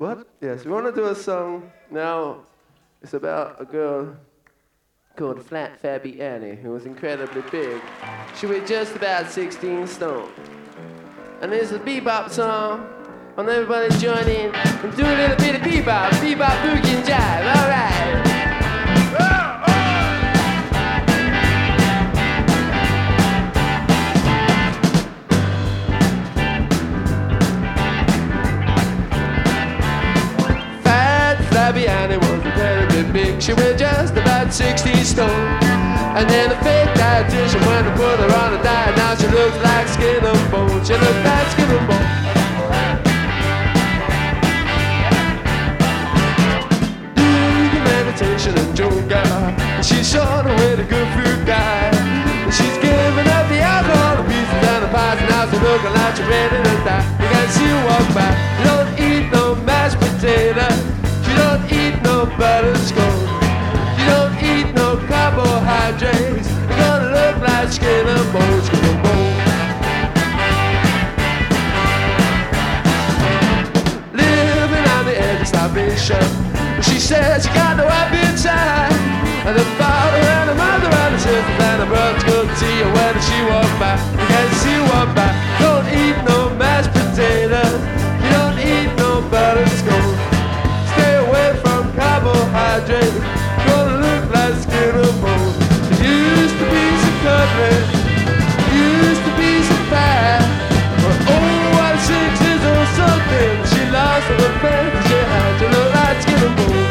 What? Yes, we want to do a song now. It's about a girl called Flat Fabby Annie, who was incredibly big. She weighed just about 16 stone. And it's a bebop song. Want everybody join in and do a little bit of bebop, boogie and jive. All right. Fabby Annie was incredibly big. She weighed just about 16 stone. And then a fake dietitian went and put her on a diet. Now she looks like skin and bone. She looks like skin and bone. Doing meditation and yoga. She's short with a good food diet. She's giving up the alcohol, the pieces and the pies. And now she's looking like she's ready to die. You can see her walk by. You don't eat no mashed potatoes. You don't eat no buttered scone. You don't eat no carbohydrates. You're gonna look like skin and bone, skin and bone. Living on the edge of starvation. She says she got no appetite. And the father and the mother and the sisters and the brothers couldn't see her when she walked by. You can't see her walk by. Don't eat no mashed potatoes. You don't eat no buttered scone. Stay away from carbohydrates. Gonna look like skin and bone. There used to be some cutlet. Used to be some pie. But oh, what 6 or something. She lost all the friends she had. To look like skin and bone.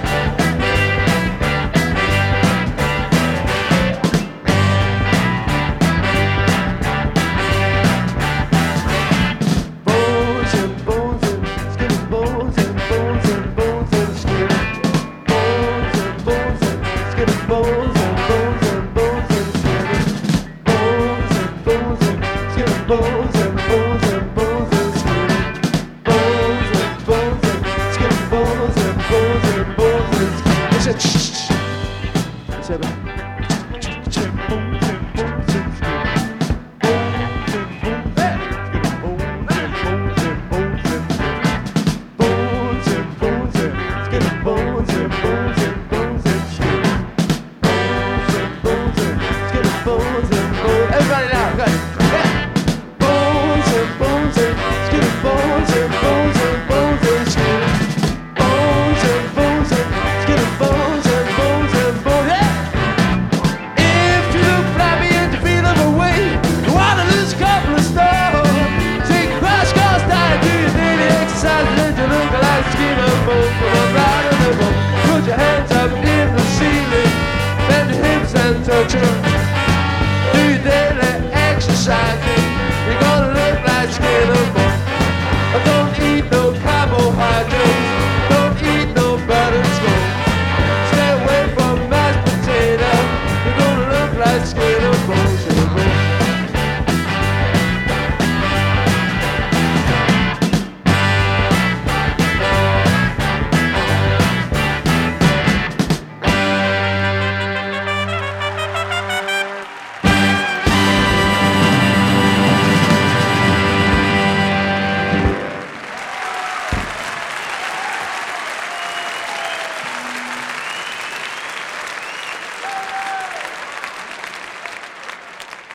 Bones and bones and skin and bones and bones and bones and skin. Bones and bones and skin and bones and bones and bones and skin. Bones and bones and skin and bones and bones and bones and skin. Bones and bones and skin and bones and bones and bones and skin. It's a ch-ch-ch. It's a bones and bones and skin. Bones and bones and bones and bones and skin and bones and bones and bones and skin. Bones and bones and skin and bones and bones. Everybody now, go ahead. Bones and bones and skin and bones and bones and bones and skin. Bones and bones and skin and bones and bones and bones. Yeah. If you look flabby and you feel overweight, you wanna lose a couple of stones. Take a crash course diet, do your daily exercise, and you look like skin and bones.